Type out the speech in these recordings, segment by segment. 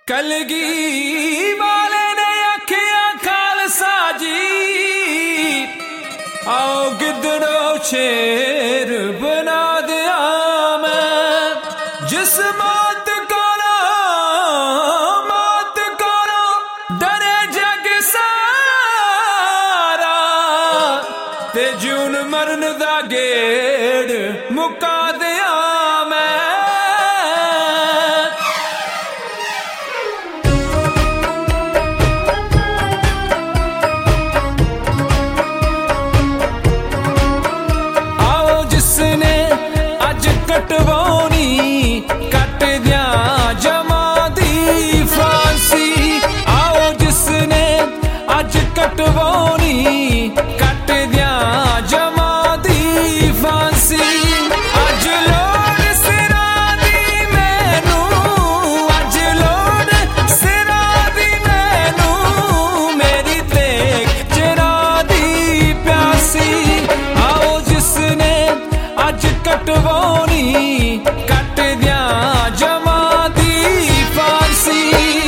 कलगी वाले ने आखिया खालसा जी, आओ गिदड़ो शेर बना दिया मैं। जिस मात करो डरे जग सारा, ते जून मरन दा गेड़ मुका दिया मैं। कटवानी कट दिया जमा दी फांसी, आओ जिसने अज कटवानी कट दिया जमा दी फांसी। अज लोड़ सिरा दी मैनू, अज लोड़ सिरा दी मैनू, मेरी तेग जरा दी प्यासी। आओ जिसने अज कटवानी कट दिया जमा दी फांसी।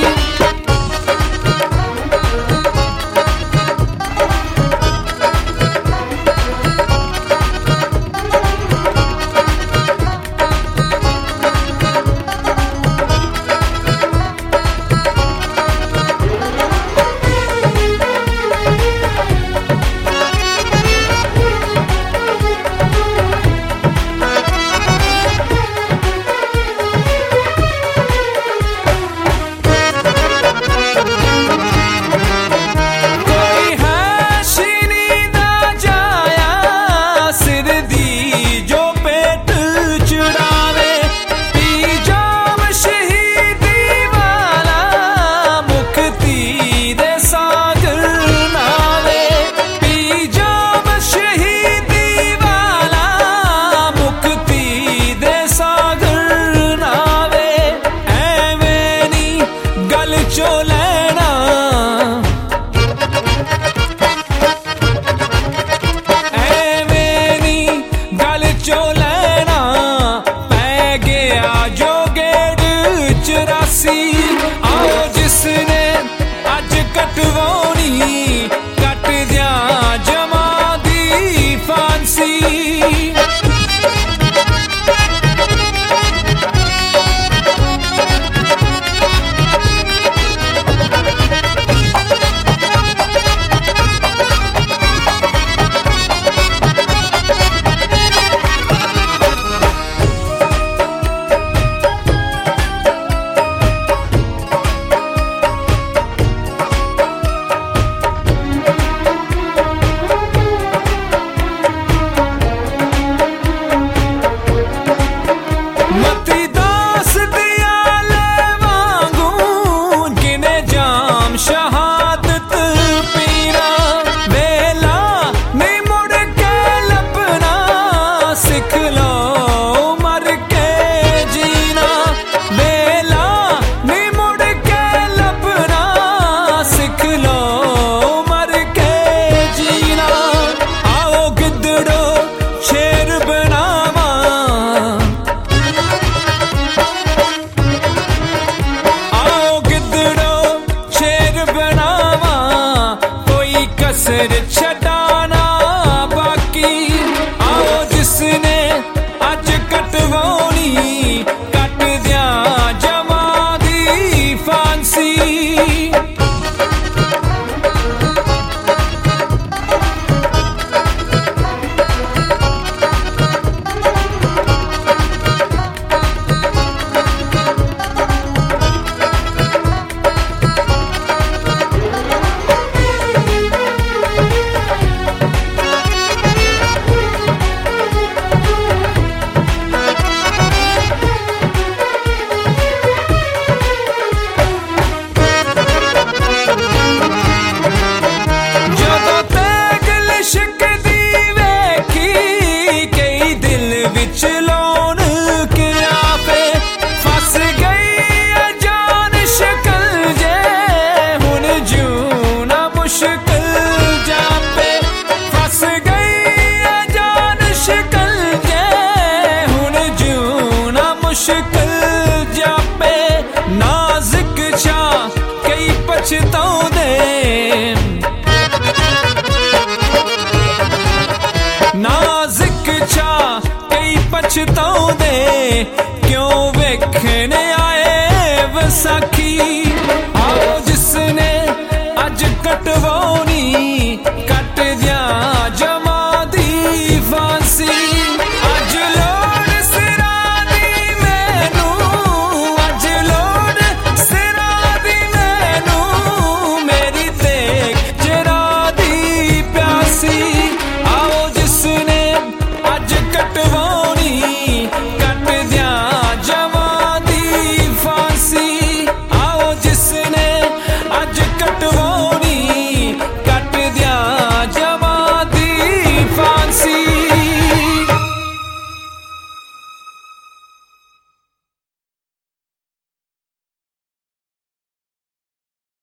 आओ जिसने अज कटवानी कट दिया जमा दी फांसी। कसर छटाना बाकी, आओ जिसने अज कटवानी कट दिया जमा दी फांसी। सा